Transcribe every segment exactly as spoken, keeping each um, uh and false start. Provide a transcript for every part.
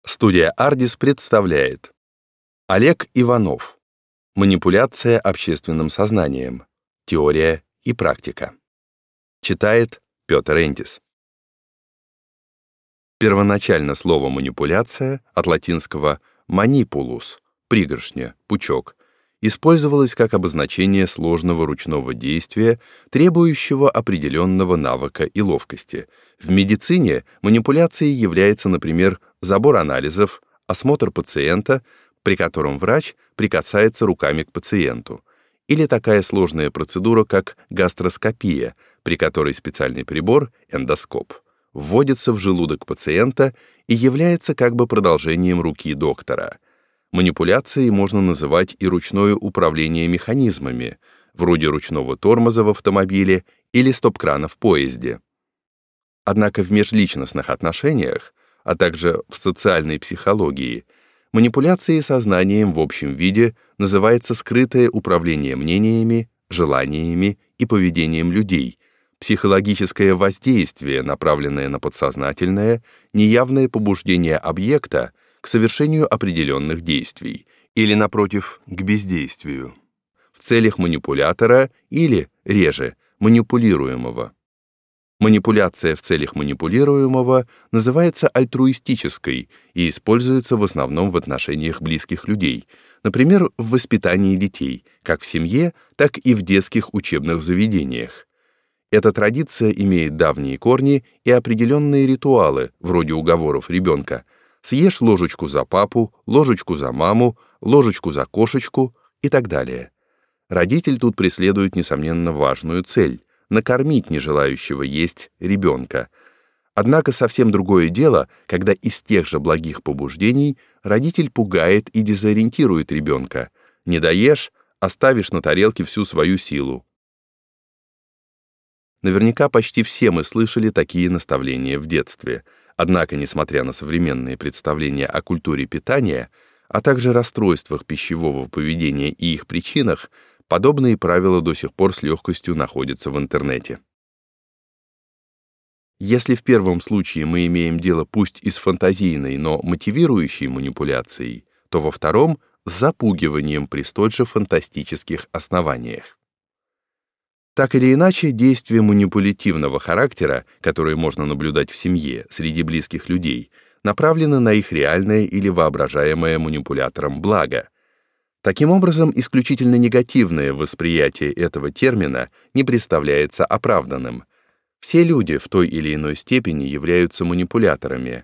Студия «Ардис» представляет Олег Иванов. Манипуляция общественным сознанием. Теория и практика. Читает Петр Энтис. Первоначально слово «манипуляция» от латинского «manipulus» — пригоршня, пучок, использовалось как обозначение сложного ручного действия, требующего определенного навыка и ловкости. В медицине манипуляцией является, например, забор анализов, осмотр пациента, при котором врач прикасается руками к пациенту, или такая сложная процедура, как гастроскопия, при которой специальный прибор, эндоскоп, вводится в желудок пациента и является как бы продолжением руки доктора. Манипуляцией можно называть и ручное управление механизмами, вроде ручного тормоза в автомобиле или стоп-крана в поезде. Однако в межличностных отношениях, а также в социальной психологии, манипуляцией сознанием в общем виде называется скрытое управление мнениями, желаниями и поведением людей, психологическое воздействие, направленное на подсознательное, неявное побуждение объекта к совершению определенных действий или, напротив, к бездействию, в целях манипулятора или, реже, манипулируемого. Манипуляция в целях манипулируемого называется альтруистической и используется в основном в отношениях близких людей, например, в воспитании детей, как в семье, так и в детских учебных заведениях. Эта традиция имеет давние корни и определенные ритуалы, вроде уговоров ребенка: съешь ложечку за папу, ложечку за маму, ложечку за кошечку и так далее. Родитель тут преследует, несомненно, важную цель — накормить нежелающего есть ребенка. Однако совсем другое дело, когда из тех же благих побуждений родитель пугает и дезориентирует ребенка. Не доешь — оставишь на тарелке всю свою силу. Наверняка почти все мы слышали такие наставления в детстве. Однако, несмотря на современные представления о культуре питания, а также расстройствах пищевого поведения и их причинах, подобные правила до сих пор с легкостью находятся в интернете. Если в первом случае мы имеем дело пусть и с фантазийной, но мотивирующей манипуляцией, то во втором — с запугиванием при столь же фантастических основаниях. Так или иначе, действия манипулятивного характера, которые можно наблюдать в семье, среди близких людей, направлены на их реальное или воображаемое манипулятором благо. Таким образом, исключительно негативное восприятие этого термина не представляется оправданным. Все люди в той или иной степени являются манипуляторами.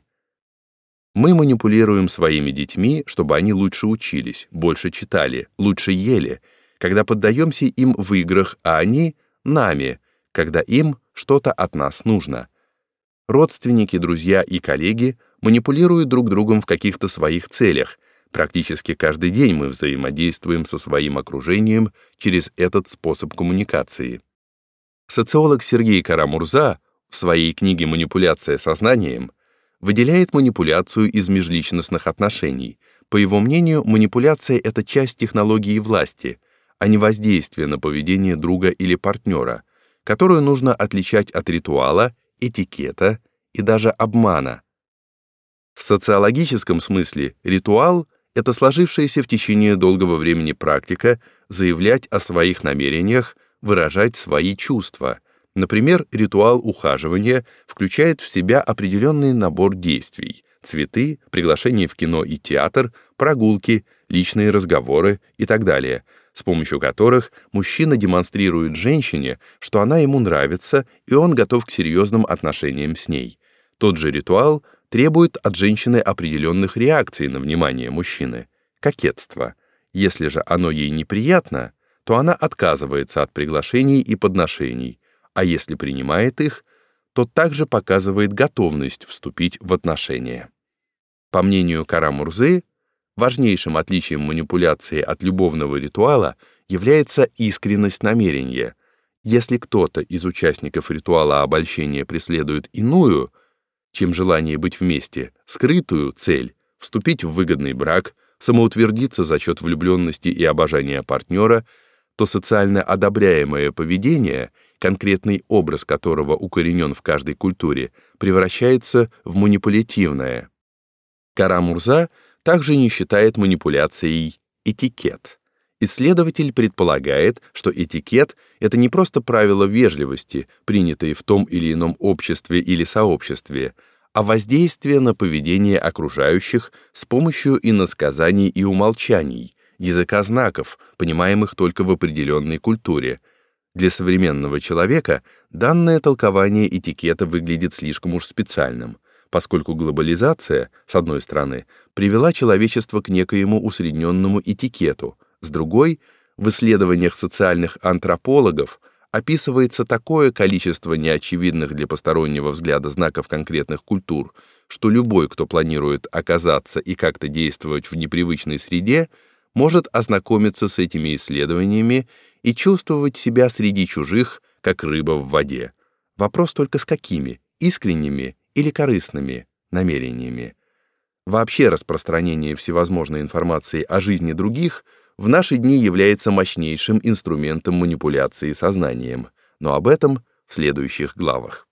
Мы манипулируем своими детьми, чтобы они лучше учились, больше читали, лучше ели, когда поддаемся им в играх, а они — нами, когда им что-то от нас нужно. Родственники, друзья и коллеги манипулируют друг другом в каких-то своих целях. Практически каждый день мы взаимодействуем со своим окружением через этот способ коммуникации. Социолог Сергей Кара-Мурза в своей книге «Манипуляция сознанием» выделяет манипуляцию из межличностных отношений. По его мнению, манипуляция — это часть технологии власти, а не воздействие на поведение друга или партнера, которую нужно отличать от ритуала, этикета и даже обмана. В социологическом смысле ритуал — это сложившаяся в течение долгого времени практика заявлять о своих намерениях, выражать свои чувства. Например, ритуал ухаживания включает в себя определенный набор действий: цветы, приглашение в кино и театр, прогулки, личные разговоры и так далее, с помощью которых мужчина демонстрирует женщине, что она ему нравится, и он готов к серьезным отношениям с ней. Тот же ритуал требует от женщины определенных реакций на внимание мужчины. Кокетство. Если же оно ей неприятно, то она отказывается от приглашений и подношений, а если принимает их, то также показывает готовность вступить в отношения. По мнению Кара-Мурзы, важнейшим отличием манипуляции от любовного ритуала является искренность намерения. Если кто-то из участников ритуала обольщения преследует иную, чем желание быть вместе, скрытую цель — вступить в выгодный брак, самоутвердиться за счет влюбленности и обожания партнера, то социально одобряемое поведение, конкретный образ которого укоренен в каждой культуре, превращается в манипулятивное. Кара-Мурза также не считает манипуляцией этикет. Исследователь предполагает, что этикет — это не просто правила вежливости, принятые в том или ином обществе или сообществе, а воздействие на поведение окружающих с помощью иносказаний и умолчаний, языка знаков, понимаемых только в определенной культуре. Для современного человека данное толкование этикета выглядит слишком уж специальным, поскольку глобализация, с одной стороны, привела человечество к некоему усредненному этикету, с другой, в исследованиях социальных антропологов описывается такое количество неочевидных для постороннего взгляда знаков конкретных культур, что любой, кто планирует оказаться и как-то действовать в непривычной среде, может ознакомиться с этими исследованиями и чувствовать себя среди чужих, как рыба в воде. Вопрос только с какими, искренними или корыстными намерениями. Вообще распространение всевозможной информации о жизни других в наши дни является мощнейшим инструментом манипуляции сознанием, но об этом в следующих главах.